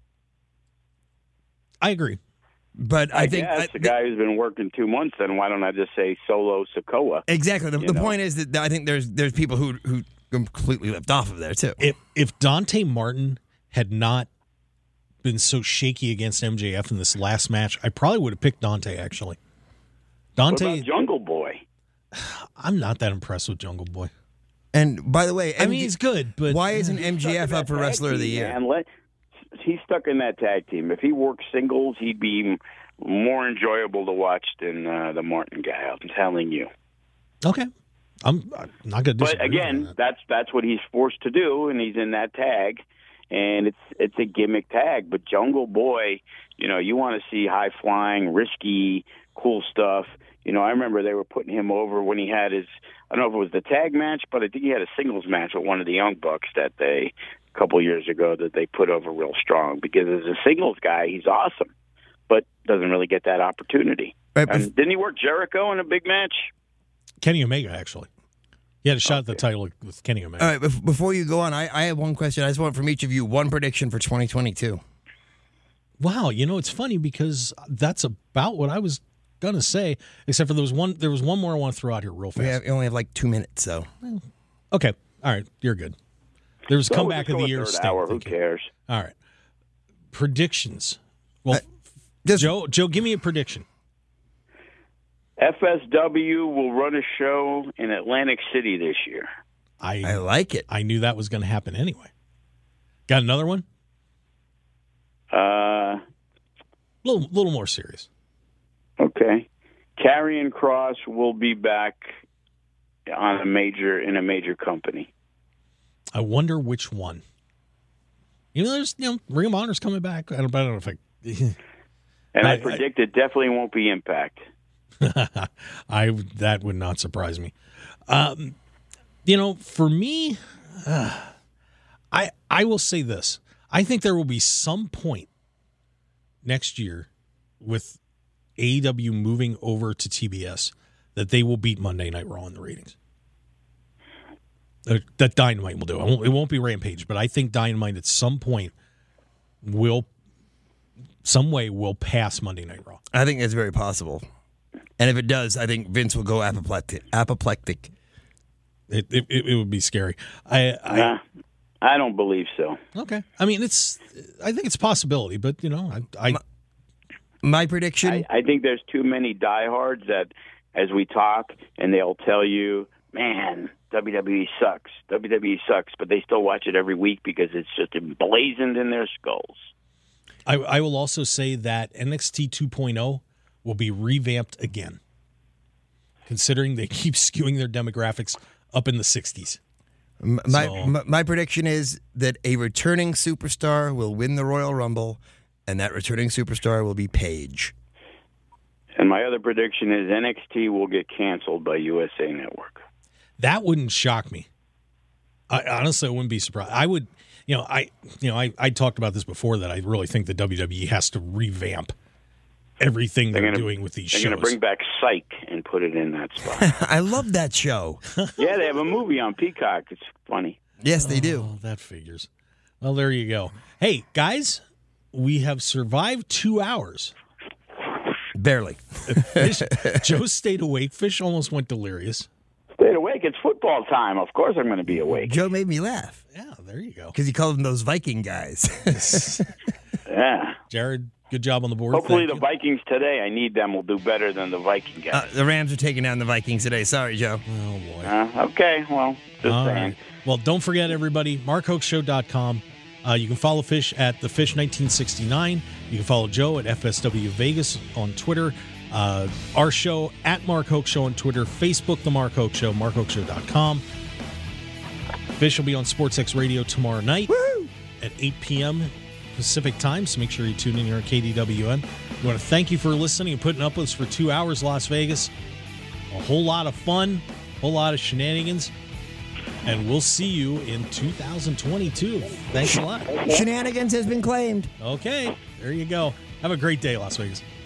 I agree. But I, I, think guess I, the guy who's been working two months. Then why don't I just say Solo Sikoa? exactly. The, you the know. point is that I think there's there's people who who completely left off of there too. If if Dante Martin had not been so shaky against M J F in this last match, I probably would have picked Dante, actually. What Dante, about Jungle Boy? I'm not that impressed with Jungle Boy. And by the way, I mean, he's good, but why isn't M J F Stuck in up for that tag Wrestler of the team, Year? Man. Let, he's stuck in that tag team. If he worked singles, he'd be more enjoyable to watch than uh, the Martin guy. I'm telling you. okay. I'm, I'm not going to disagree. But again, on that. that's that's what he's forced to do, and he's in that tag, and it's it's a gimmick tag. But Jungle Boy, you know, you want to see high flying, risky, cool stuff. You know, I remember they were putting him over when he had his. I don't know if it was the tag match, but I think he had a singles match with one of the Young Bucks that they a couple years ago that they put over real strong. Because as a singles guy, he's awesome, but doesn't really get that opportunity. Right, And bef- didn't he work Jericho in a big match? Kenny Omega, actually. He had a shot at the title with Kenny Omega. All right, bef- before you go on, I, I have one question. I just want from each of you one prediction for twenty twenty-two. Wow, you know, it's funny because that's about what I was going to say, except for there was one there was one more I want to throw out here real fast. We, have, we only have like two minutes, so Okay. All right, you're good. There was So comeback we'll of the just go year. a third Sting, hour. Who thinking. cares? All right. Predictions. Well, just Joe, Joe, give me a prediction. F S W will run a show in Atlantic City this year. I I like it. I knew that was going to happen anyway. Got another one? Uh, A little, little more serious. okay. Karrion Kross will be back on a major in a major company. I wonder which one. You know, there's you know, Ring of Honor's coming back. I don't, I don't know if I. And I, I- predict it definitely won't be Impact. I that would not surprise me. Um, you know, for me, uh, I I will say this: I think there will be some point next year with A E W moving over to T B S that they will beat Monday Night Raw in the ratings. Uh, that Dynamite will do. It won't, it won't be Rampage, but I think Dynamite at some point will, some way, will pass Monday Night Raw. I think it's very possible. And if it does, I think Vince will go apoplectic. apoplectic. It it, it would be scary. I, I Nah, I don't believe so. okay. I mean, it's. I think it's a possibility, but you know, I. I My prediction, I, I think there's too many diehards that, as we talk, and they'll tell you, "Man, W W E sucks. W W E sucks," but they still watch it every week because it's just emblazoned in their skulls. I, I will also say that N X T two point oh will be revamped again, considering they keep skewing their demographics up in the sixties. m- my, So- my my prediction is that a returning superstar will win the Royal Rumble, and that returning superstar will be Paige. And my other prediction is N X T will get canceled by U S A Network. That wouldn't shock me. I honestly I wouldn't be surprised. I would, you know, I, you know, I, I talked about this before that I really think the W W E has to revamp everything they're, They're gonna- doing with these They're shows. going to bring back Psych and put it in that spot. I love that show. Yeah, they have a movie on Peacock. It's funny. Yes, they do. Oh, that figures. Well, there you go. Hey, guys, we have survived two hours. Barely. Fish, Joe stayed awake. Fish almost went delirious. Stayed awake. It's football time. Of course I'm going to be awake. Joe made me laugh. Yeah, there you go. Because he called them those Viking guys. Yeah. Jared, good job on the board. Hopefully Thank the you. Vikings today, I need them, will do better than the Viking guys. uh, the Rams are taking down the Vikings today. Sorry, Joe. Oh, boy. Uh, okay, well, just All saying. right. Well, don't forget, everybody, mark hoke show dot com. Uh, you can follow Fish at the Fish nineteen sixty-nine. You can follow Joe at F S W Vegas on Twitter. Uh, our show at Mark Hoke Show on Twitter. Facebook, The Mark Hoke Show, mark hoke show dot com. Fish will be on SportsX Radio tomorrow night Woo! at eight p.m. Pacific time, so make sure you tune in here at K D W N. We want to thank you for listening and putting up with us for two hours, Las Vegas. A whole lot of fun, a whole lot of shenanigans. And we'll see you in two thousand twenty-two. Thanks a lot. Shenanigans has been claimed. Okay, there you go. Have a great day, Las Vegas.